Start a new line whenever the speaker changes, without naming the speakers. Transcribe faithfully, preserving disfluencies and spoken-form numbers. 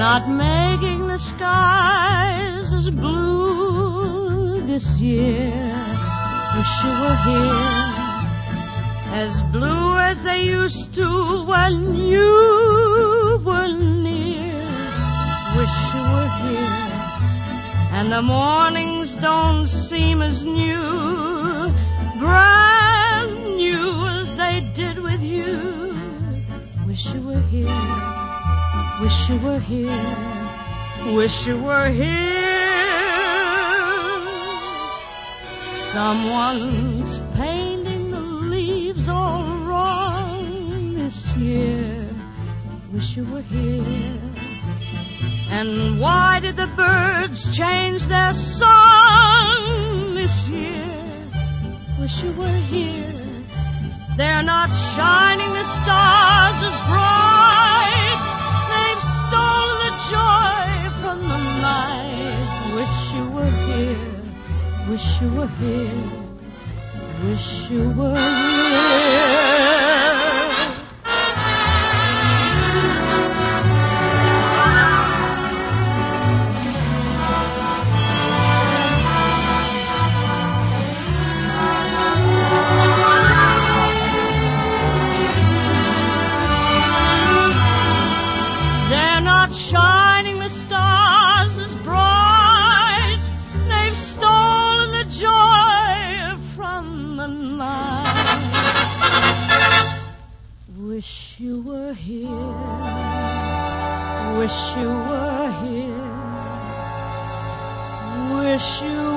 not making the skies as blue this year. Wish you were here, as blue as they used to when you were near. Wish you were here, and the mornings don't seem as new, brand new as they did with you. Wish you were here, wish you were here, wish you were here. Someone's painting the leaves all wrong this year. Wish you were here. And why did the birds change their song this year? Wish you were here. They're not shining the stars as bright. They've stolen the joy from the night. Wish you were here. Wish you were here. Wish you were here. Shining the stars as bright. They've stolen the joy from the night. Wish you were here. Wish you were here. Wish you